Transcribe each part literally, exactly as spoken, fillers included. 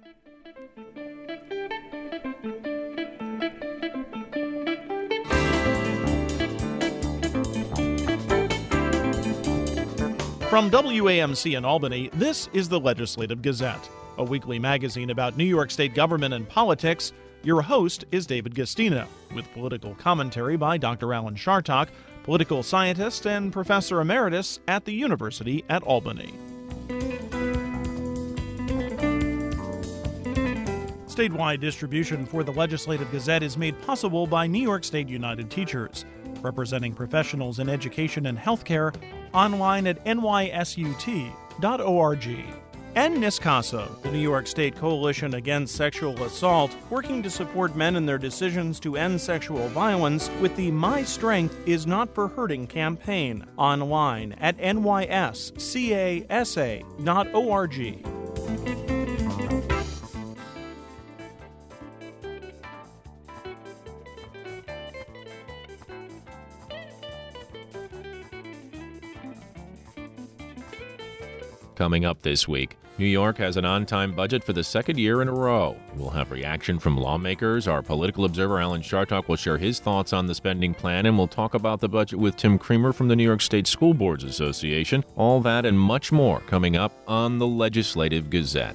From W A M C in Albany, this is the Legislative Gazette, a weekly magazine about New York State government and politics. Your host is David Gastino, with political commentary by Doctor Alan Chartock, political scientist and professor emeritus at the University at Albany. Statewide distribution for the Legislative Gazette is made possible by New York State United Teachers, representing professionals in education and healthcare, online at N Y S U T dot org. And NISCASA, the New York State Coalition Against Sexual Assault, working to support men in their decisions to end sexual violence with the My Strength Is Not for Hurting campaign, online at N Y S C A S A dot org. Coming up this week, New York has an on-time budget for the second year in a row. We'll have reaction from lawmakers. Our political observer, Alan Chartock, will share his thoughts on the spending plan, and we'll talk about the budget with Tim Creamer from the New York State School Boards Association. All that and much more coming up on the Legislative Gazette.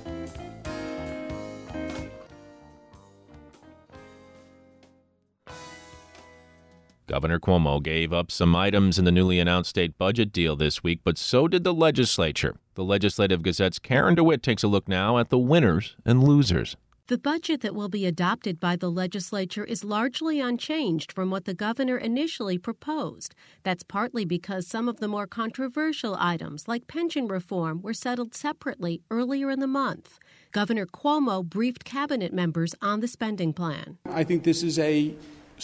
Governor Cuomo gave up some items in the newly announced state budget deal this week, but so did the legislature. The Legislative Gazette's Karen DeWitt takes a look now at the winners and losers. The budget that will be adopted by the legislature is largely unchanged from what the governor initially proposed. That's partly because some of the more controversial items, like pension reform, were settled separately earlier in the month. Governor Cuomo briefed cabinet members on the spending plan. I think this is a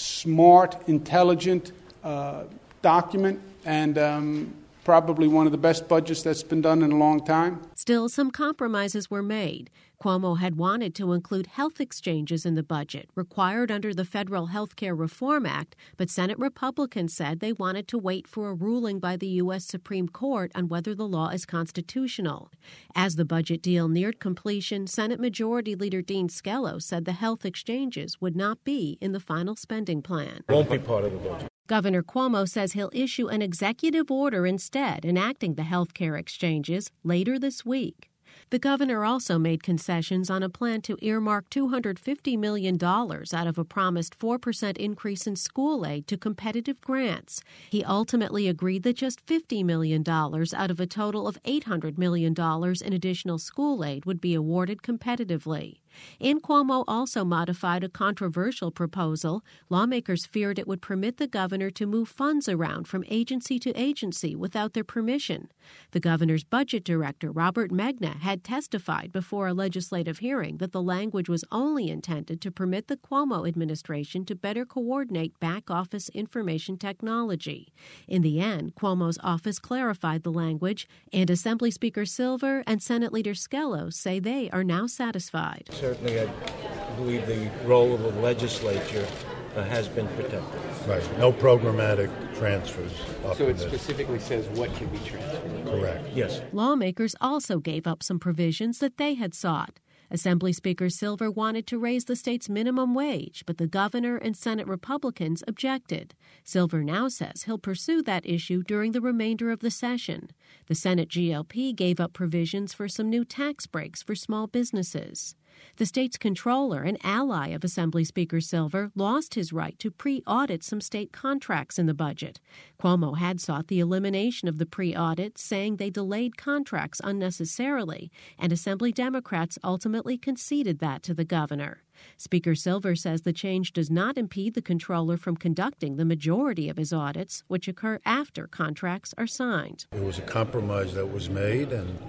smart, intelligent uh, document, and um, probably one of the best budgets that's been done in a long time. Still, some compromises were made. Cuomo had wanted to include health exchanges in the budget, required under the Federal Health Care Reform Act, but Senate Republicans said they wanted to wait for a ruling by the U S Supreme Court on whether the law is constitutional. As the budget deal neared completion, Senate Majority Leader Dean Skelos said the health exchanges would not be in the final spending plan. Won't be part of the budget. Governor Cuomo says he'll issue an executive order instead enacting the health care exchanges later this week. The governor also made concessions on a plan to earmark two hundred fifty million dollars out of a promised four percent increase in school aid to competitive grants. He ultimately agreed that just fifty million dollars out of a total of eight hundred million dollars in additional school aid would be awarded competitively. And Cuomo also modified a controversial proposal. Lawmakers feared it would permit the governor to move funds around from agency to agency without their permission. The governor's budget director, Robert Megna, had testified before a legislative hearing that the language was only intended to permit the Cuomo administration to better coordinate back-office information technology. In the end, Cuomo's office clarified the language, and Assembly Speaker Silver and Senate Leader Skelos say they are now satisfied. Certainly, I believe the role of the legislature uh, has been protected. Right. No programmatic transfers. So it specifically says what can be transferred. Correct. Yes. Lawmakers also gave up some provisions that they had sought. Assembly Speaker Silver wanted to raise the state's minimum wage, but the governor and Senate Republicans objected. Silver now says he'll pursue that issue during the remainder of the session. The Senate G O P gave up provisions for some new tax breaks for small businesses. The state's controller, an ally of Assembly Speaker Silver, lost his right to pre-audit some state contracts in the budget. Cuomo had sought the elimination of the pre-audit, saying they delayed contracts unnecessarily, and Assembly Democrats ultimately conceded that to the governor. Speaker Silver says the change does not impede the controller from conducting the majority of his audits, which occur after contracts are signed. It was a compromise that was made, and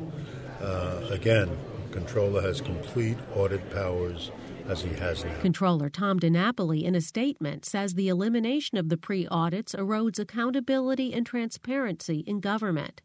uh, again, the controller has complete audit powers as he has now. Controller Tom DiNapoli, in a statement, says the elimination of the pre-audits erodes accountability and transparency in government.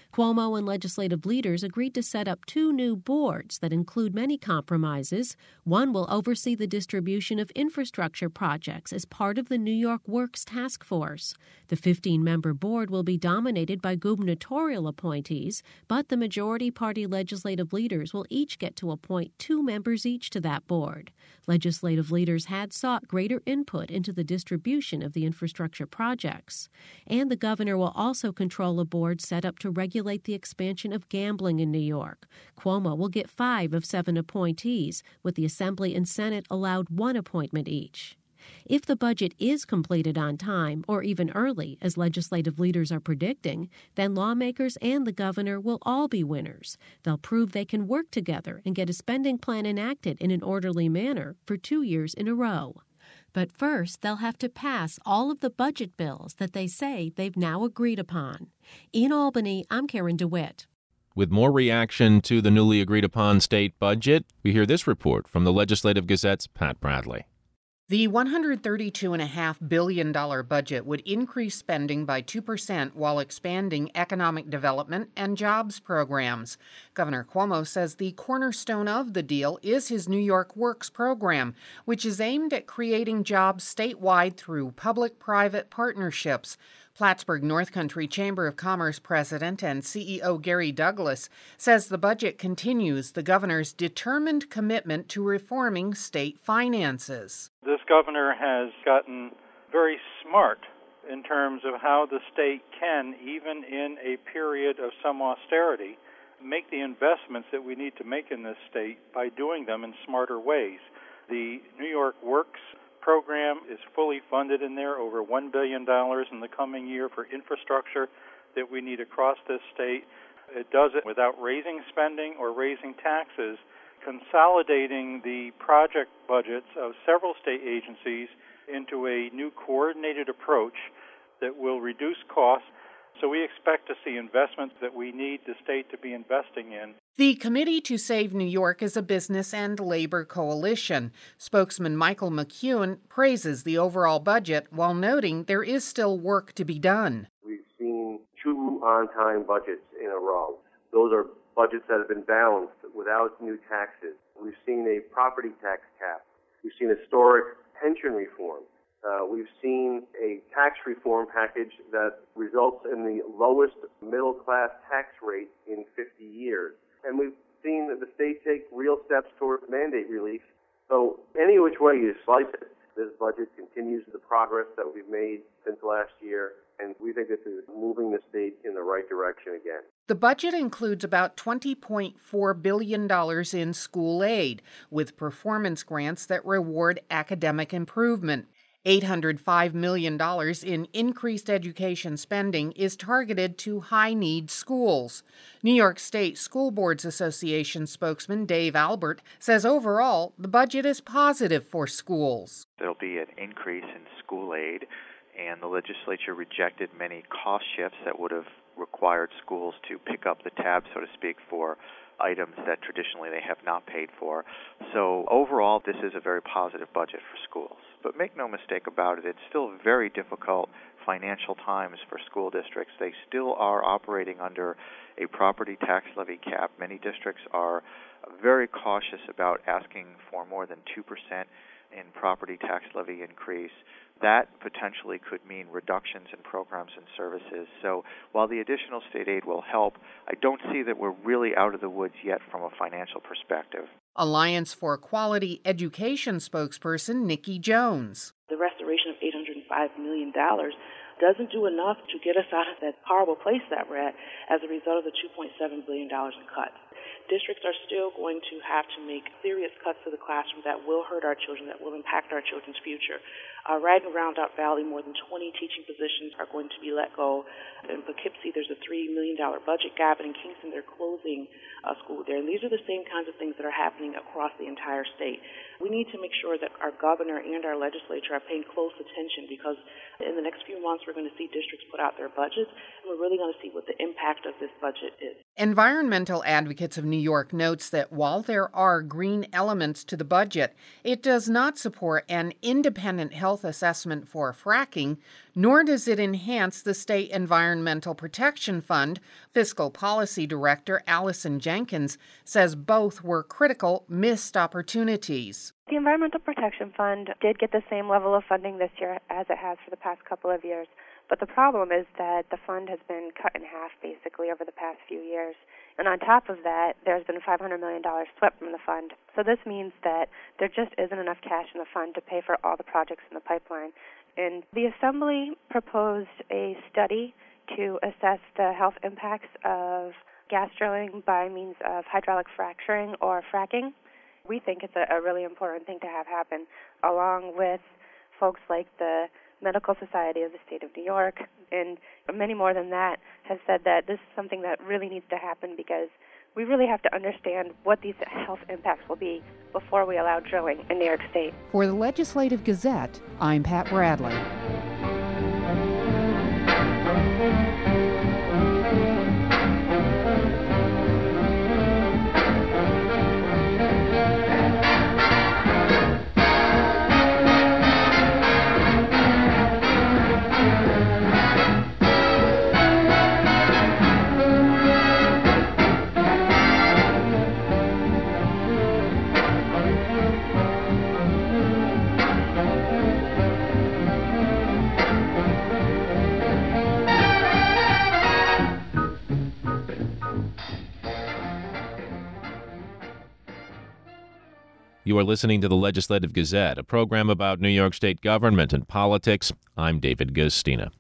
Cuomo and legislative leaders agreed to set up two new boards that include many compromises. One will oversee the distribution of infrastructure projects as part of the New York Works Task Force. The fifteen-member board will be dominated by gubernatorial appointees, but the majority party legislative leaders will each get to appoint two members each to that board. Legislative leaders had sought greater input into the distribution of the infrastructure projects. And the governor will also control a board set up to regulate the expansion of gambling in New York. Cuomo will get five of seven appointees, with the Assembly and Senate allowed one appointment each. If the budget is completed on time, or even early, as legislative leaders are predicting, then lawmakers and the governor will all be winners. They'll prove they can work together and get a spending plan enacted in an orderly manner for two years in a row. But first, they'll have to pass all of the budget bills that they say they've now agreed upon. In Albany, I'm Karen DeWitt. With more reaction to the newly agreed-upon state budget, we hear this report from the Legislative Gazette's Pat Bradley. The one hundred thirty-two point five billion dollars budget would increase spending by two percent while expanding economic development and jobs programs. Governor Cuomo says the cornerstone of the deal is his New York Works program, which is aimed at creating jobs statewide through public-private partnerships. Plattsburgh North Country Chamber of Commerce president and C E O Gary Douglas says the budget continues the governor's determined commitment to reforming state finances. This governor has gotten very smart in terms of how the state can, even in a period of some austerity, make the investments that we need to make in this state by doing them in smarter ways. The New York Works program is fully funded in there, over one billion dollars in the coming year for infrastructure that we need across this state. It does it without raising spending or raising taxes, consolidating the project budgets of several state agencies into a new coordinated approach that will reduce costs. So we expect to see investments that we need the state to be investing in. The Committee to Save New York is a business and labor coalition. Spokesman Michael McEwen praises the overall budget while noting there is still work to be done. We've seen two on-time budgets in a row. Those are budgets that have been balanced without new taxes. We've seen a property tax cap. We've seen historic pension reform. Uh, we've seen a tax reform package that results in the lowest middle-class tax rate in fifty years. And we've seen that the state take real steps towards mandate relief. So any which way you slice it, this budget continues the progress that we've made since last year, and we think this is moving the state in the right direction again. The budget includes about twenty point four billion dollars in school aid, with performance grants that reward academic improvement. eight hundred five million dollars in increased education spending is targeted to high-need schools. New York State School Boards Association spokesman Dave Albert says overall the budget is positive for schools. There'll be an increase in school aid, and the legislature rejected many cost shifts that would have required schools to pick up the tab, so to speak, for items that traditionally they have not paid for. So overall, this is a very positive budget for schools. But make no mistake about it, it's still very difficult financial times for school districts. They still are operating under a property tax levy cap. Many districts are very cautious about asking for more than two percent in property tax levy increase. That potentially could mean reductions in programs and services. So while the additional state aid will help, I don't see that we're really out of the woods yet from a financial perspective. Alliance for Quality Education spokesperson Nikki Jones. The restoration of eight hundred five million dollars doesn't do enough to get us out of that horrible place that we're at as a result of the two point seven billion dollars in cuts. Districts are still going to have to make serious cuts to the classroom that will hurt our children, that will impact our children's future. Uh, right around Round Valley, more than twenty teaching positions are going to be let go. In Poughkeepsie, there's a three million dollars budget gap, and in Kingston, they're closing a school there. And these are the same kinds of things that are happening across the entire state. We need to make sure that our governor and our legislature are paying close attention, because in the next few months, we're going to see districts put out their budgets, and we're really going to see what the impact of this budget is. Environmental Advocates of New York notes that while there are green elements to the budget, it does not support an independent health assessment for fracking, nor does it enhance the State Environmental Protection Fund. Fiscal Policy Director Allison Jenkins says both were critical missed opportunities. The Environmental Protection Fund did get the same level of funding this year as it has for the past couple of years. But the problem is that the fund has been cut in half, basically, over the past few years. And on top of that, there's been five hundred million dollars swept from the fund. So this means that there just isn't enough cash in the fund to pay for all the projects in the pipeline. And the Assembly proposed a study to assess the health impacts of gas drilling by means of hydraulic fracturing or fracking. We think it's a, a really important thing to have happen, along with folks like the Medical Society of the State of New York, and many more than that, have said that this is something that really needs to happen because we really have to understand what these health impacts will be before we allow drilling in New York State. For the Legislative Gazette, I'm Pat Bradley. You are listening to the Legislative Gazette, a program about New York State government and politics. I'm David Gustina.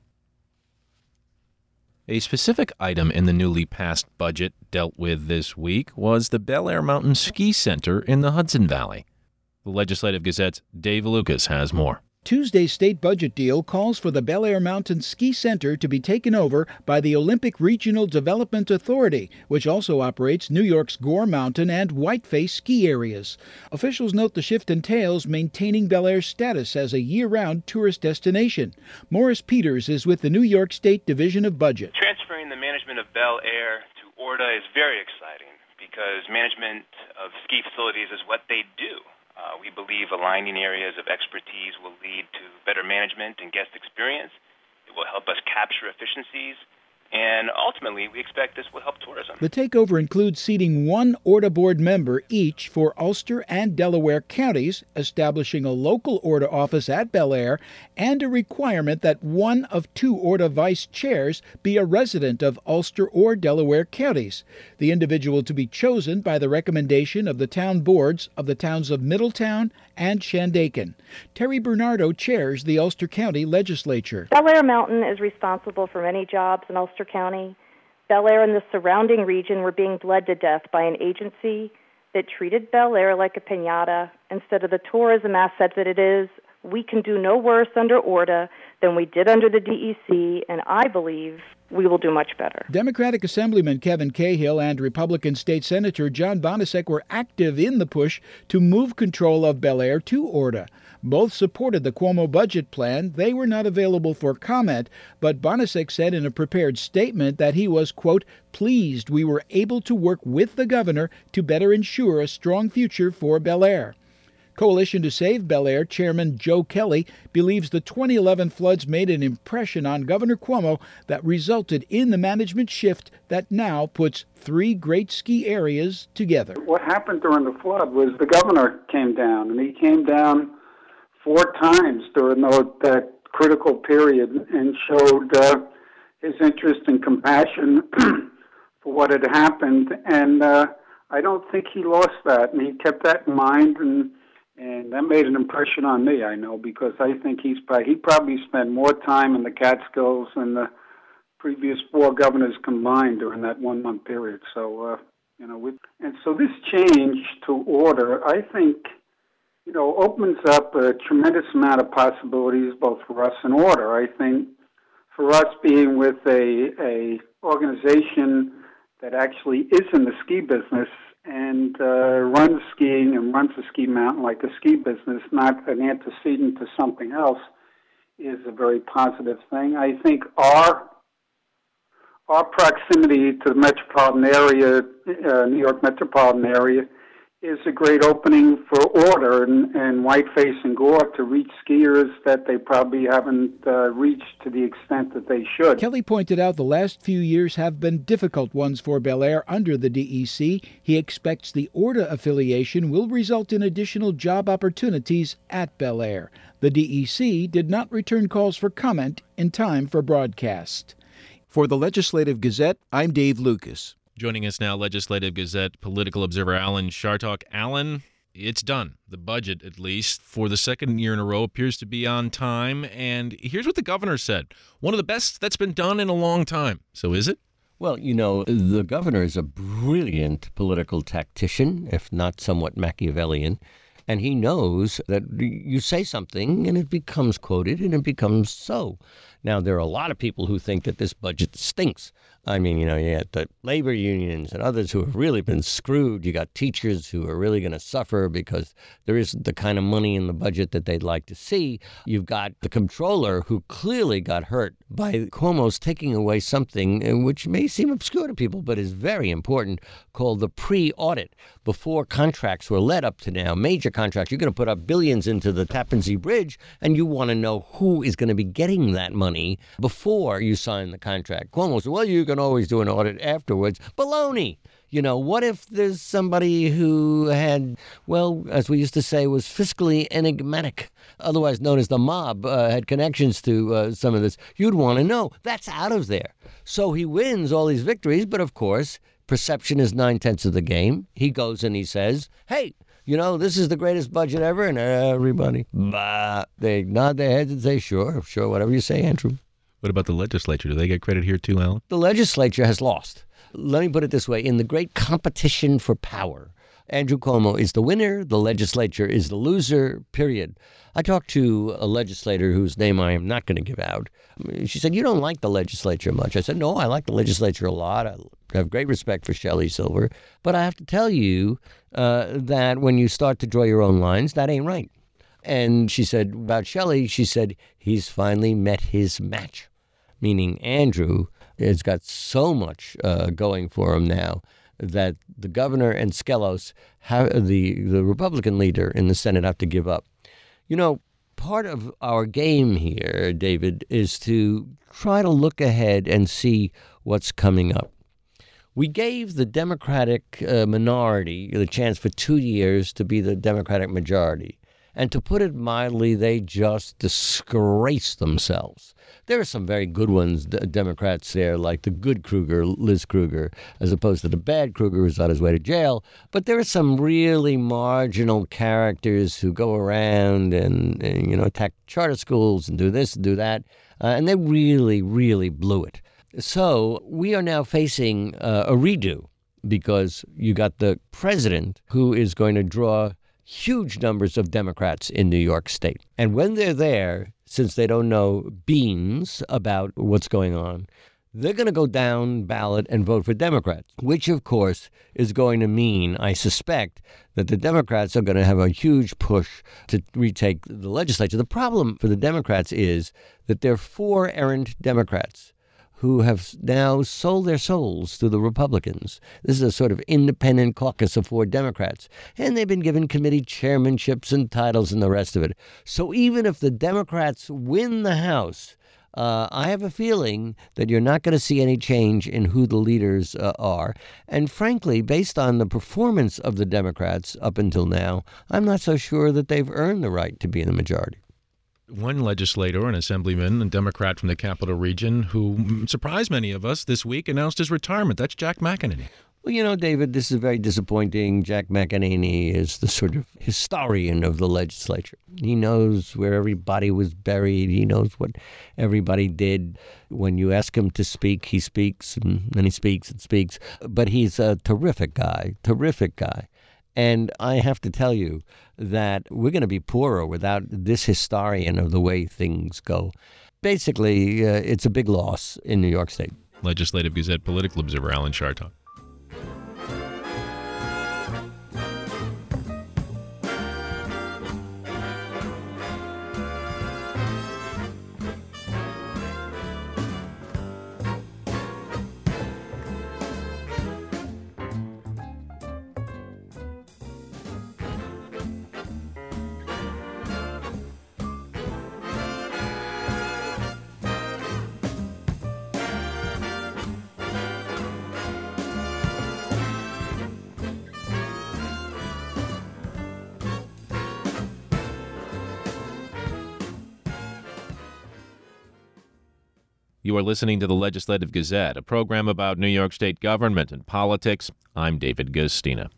A specific item in the newly passed budget dealt with this week was the Bel Air Mountain Ski Center in the Hudson Valley. The Legislative Gazette's Dave Lucas has more. Tuesday's state budget deal calls for the Bel Air Mountain Ski Center to be taken over by the Olympic Regional Development Authority, which also operates New York's Gore Mountain and Whiteface ski areas. Officials note the shift entails maintaining Bel Air's status as a year-round tourist destination. Morris Peters is with the New York State Division of Budget. Transferring the management of Bel Air to O R D A is very exciting because management of ski facilities is what they do. Uh, we believe aligning areas of expertise will lead to better management and guest experience. It will help us capture efficiencies, and ultimately, we expect this will help tourism. The takeover includes seating one O R D A board member each for Ulster and Delaware counties, establishing a local O R D A office at Bel Air, and a requirement that one of two O R D A vice chairs be a resident of Ulster or Delaware counties. The individual to be chosen by the recommendation of the town boards of the towns of Middletown and Shandaken. Terry Bernardo chairs the Ulster County Legislature. Bel Air Mountain is responsible for many jobs in Ulster County. Bel Air and the surrounding region were being bled to death by an agency that treated Bel Air like a piñata instead of the tourism asset that it is. We can do no worse under O R D A than we did under the D E C, and I believe we will do much better. Democratic Assemblyman Kevin Cahill and Republican State Senator John Bonasek were active in the push to move control of Bel Air to O R D A. Both supported the Cuomo budget plan. They were not available for comment, but Bonasek said in a prepared statement that he was, quote, pleased we were able to work with the governor to better ensure a strong future for Bel Air. Coalition to Save Bel Air Chairman Joe Kelly believes the twenty eleven floods made an impression on Governor Cuomo that resulted in the management shift that now puts three great ski areas together. What happened during the flood was the governor came down, and he came down four times during that critical period and showed uh, his interest and compassion for what had happened. And uh, I don't think he lost that, and he kept that in mind, and And that made an impression on me, I know, because I think he's he probably spent more time in the Catskills than the previous four governors combined during that one-month period. So, uh, you know, we, and so this change to order, I think, you know, opens up a tremendous amount of possibilities both for us and order. I think for us being with a, a organization that actually is in the ski business and uh, runs skiing and runs a ski mountain like a ski business, not an antecedent to something else, is a very positive thing. I think our our proximity to the metropolitan area, uh, New York metropolitan area, is a great opening for order and, and Whiteface and Gore to reach skiers that they probably haven't uh, reached to the extent that they should. Kelly pointed out the last few years have been difficult ones for Bel Air under the D E C. He expects the O R D A affiliation will result in additional job opportunities at Bel Air. The D E C did not return calls for comment in time for broadcast. For the Legislative Gazette, I'm Dave Lucas. Joining us now, Legislative Gazette political observer Alan Chartock. Alan, it's done. The budget, at least, for the second year in a row, appears to be on time. And here's what the governor said. One of the best that's been done in a long time. So is it? Well, you know, the governor is a brilliant political tactician, if not somewhat Machiavellian. And he knows that you say something and it becomes quoted and it becomes so. Now, there are a lot of people who think that this budget stinks. I mean, you know, you got the labor unions and others who have really been screwed. You got teachers who are really going to suffer because there isn't the kind of money in the budget that they'd like to see. You've got the comptroller who clearly got hurt by Cuomo's taking away something which may seem obscure to people, but is very important, called the pre-audit. Before contracts were let up to now, major contracts, you're going to put up billions into the Tappan Zee Bridge, and you want to know who is going to be getting that money before you sign the contract. Cuomo said, well, you can always do an audit afterwards. Baloney! You know, what if there's somebody who had, well, as we used to say, was fiscally enigmatic, otherwise known as the mob, uh, had connections to uh, some of this? You'd want to know. That's out of there. So he wins all these victories, but of course, perception is nine-tenths of the game. He goes and he says, hey, you know, this is the greatest budget ever, and everybody, bah, they nod their heads and say, sure, sure, whatever you say, Andrew. What about the legislature? Do they get credit here too, Alan? The legislature has lost. Let me put it this way. In the great competition for power, Andrew Cuomo is the winner, the legislature is the loser, period. I talked to a legislator whose name I am not going to give out. She said, you don't like the legislature much. I said, no, I like the legislature a lot. I have great respect for Shelley Silver. But I have to tell you uh, that when you start to draw your own lines, that ain't right. And she said about Shelley, she said, he's finally met his match, meaning Andrew has got so much uh, going for him now that the governor and Skelos, have, the, the Republican leader in the Senate, have to give up. You know, part of our game here, David, is to try to look ahead and see what's coming up. We gave the Democratic uh, minority the chance for two years to be the Democratic majority. And to put it mildly, they just disgrace themselves. There are some very good ones, d- Democrats there, like the good Kruger, Liz Kruger, as opposed to the bad Kruger who's on his way to jail. But there are some really marginal characters who go around and, and you know, attack charter schools and do this and do that. Uh, and they really, really blew it. So we are now facing uh, a redo because you got the president who is going to draw huge numbers of Democrats in New York State. And when they're there, since they don't know beans about what's going on, they're going to go down ballot and vote for Democrats, which, of course, is going to mean, I suspect, that the Democrats are going to have a huge push to retake the legislature. The problem for the Democrats is that there are four errant Democrats who have now sold their souls to the Republicans. This is a sort of independent caucus of four Democrats, and they've been given committee chairmanships and titles and the rest of it. So even if the Democrats win the House, uh, I have a feeling that you're not going to see any change in who the leaders uh, are. And frankly, based on the performance of the Democrats up until now, I'm not so sure that they've earned the right to be in the majority. One legislator, an assemblyman, a Democrat from the Capital Region, who surprised many of us this week, announced his retirement. That's Jack McEnany. Well, you know, David, this is very disappointing. Jack McEnany is the sort of historian of the legislature. He knows where everybody was buried. He knows what everybody did. When you ask him to speak, he speaks, and then he speaks and speaks. But he's a terrific guy, terrific guy. And I have to tell you that we're going to be poorer without this historian of the way things go. Basically, uh, it's a big loss in New York State. Legislative Gazette political observer Alan Chartock. You are listening to the Legislative Gazette, a program about New York State government and politics. I'm David Gustina.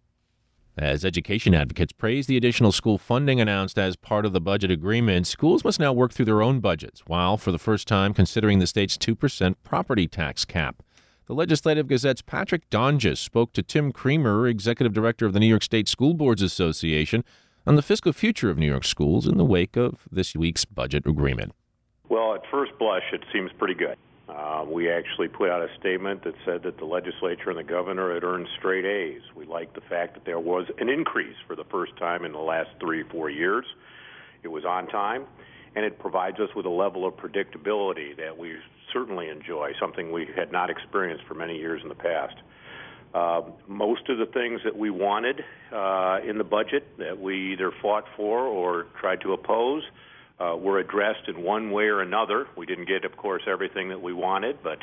As education advocates praise the additional school funding announced as part of the budget agreement, schools must now work through their own budgets, while for the first time considering the state's two percent property tax cap. The Legislative Gazette's Patrick Donges spoke to Tim Creamer, Executive Director of the New York State School Boards Association, on the fiscal future of New York schools in the wake of this week's budget agreement. Well, at first blush, it seems pretty good. Uh, we actually put out a statement that said that the legislature and the governor had earned straight A's. We liked the fact that there was an increase for the first time in the last three, four years. It was on time, and it provides us with a level of predictability that we certainly enjoy, something we had not experienced for many years in the past. Uh, most of the things that we wanted uh, in the budget that we either fought for or tried to oppose uh, were addressed in one way or another. We didn't get, of course, everything that we wanted, but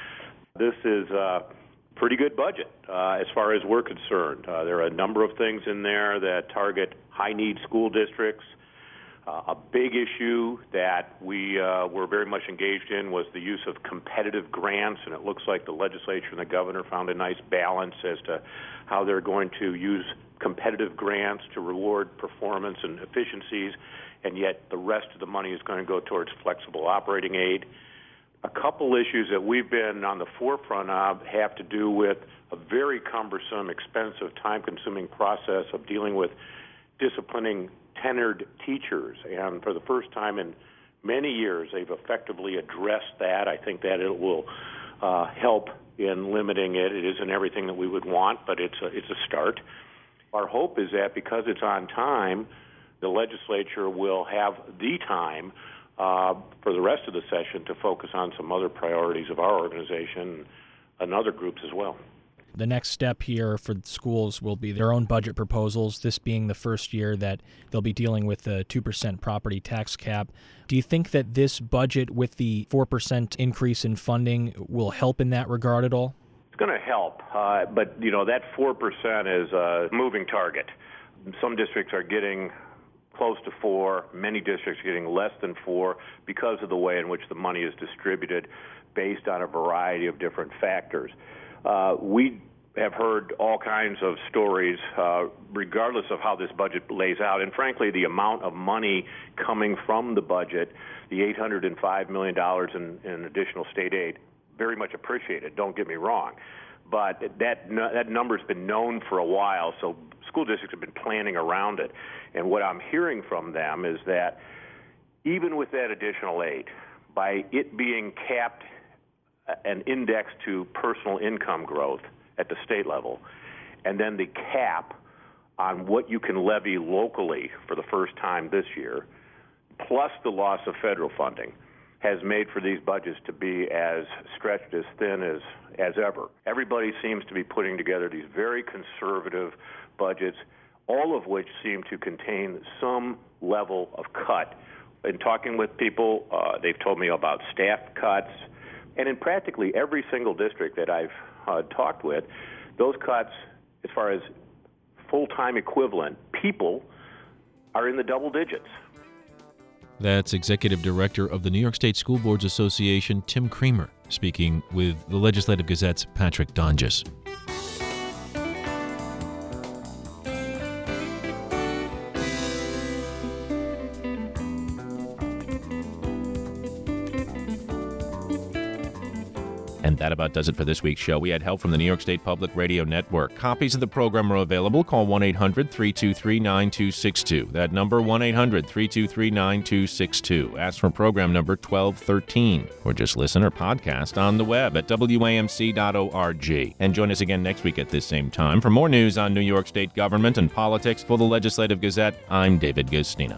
this is a pretty good budget uh, as far as we're concerned. Uh, there are a number of things in there that target high-need school districts. Uh, a big issue that we uh, were very much engaged in was the use of competitive grants, and it looks like the legislature and the governor found a nice balance as to how they're going to use competitive grants to reward performance and efficiencies, and yet the rest of the money is going to go towards flexible operating aid. A couple issues that we've been on the forefront of have to do with a very cumbersome, expensive, time-consuming process of dealing with disciplining tenured teachers, and for the first time in many years, they've effectively addressed that. I think that it will uh, help in limiting it. It isn't everything that we would want, but it's a, it's a start. Our hope is that because it's on time, the legislature will have the time uh, for the rest of the session to focus on some other priorities of our organization and other groups as well. The next step here for schools will be their own budget proposals, this being the first year that they'll be dealing with the two percent property tax cap. Do you think that this budget with the four percent increase in funding will help in that regard at all? It's going to help, uh, but, you know, that four percent is a moving target. Some districts are getting close to four, many districts are getting less than four because of the way in which the money is distributed based on a variety of different factors. Uh, we have heard all kinds of stories, uh, regardless of how this budget lays out. And frankly, the amount of money coming from the budget, the eight hundred five million dollars in, in additional state aid, very much appreciated, don't get me wrong. But that, that number's been known for a while, so school districts have been planning around it. And what I'm hearing from them is that even with that additional aid, by it being capped an index to personal income growth at the state level, and then the cap on what you can levy locally for the first time this year, plus the loss of federal funding, has made for these budgets to be as stretched, as thin as, as ever. Everybody seems to be putting together these very conservative budgets, all of which seem to contain some level of cut. In talking with people, uh, they've told me about staff cuts, and in practically every single district that I've uh, talked with, those cuts, as far as full-time equivalent people, are in the double digits. That's Executive Director of the New York State School Boards Association, Tim Creamer, speaking with the Legislative Gazette's Patrick Donges. And that about does it for this week's show. We had help from the New York State Public Radio Network. Copies of the program are available. Call one eight hundred three two three nine two six two. That number, one eight hundred three two three nine two six two. Ask for program number twelve thirteen. Or just listen or podcast on the web at W A M C dot org. And join us again next week at this same time for more news on New York State government and politics. For the Legislative Gazette, I'm David Gustina.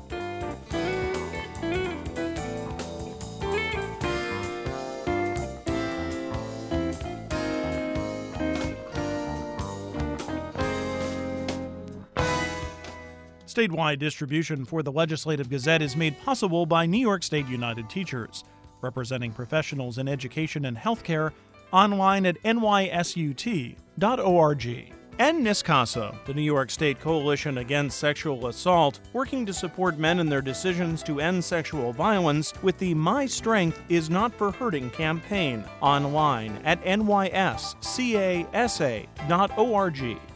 Statewide distribution for the Legislative Gazette is made possible by New York State United Teachers, representing professionals in education and healthcare, online at N Y S U T dot org. And NISCASA, the New York State Coalition Against Sexual Assault, working to support men in their decisions to end sexual violence with the My Strength Is Not for Hurting campaign online at N Y S C A S A dot org.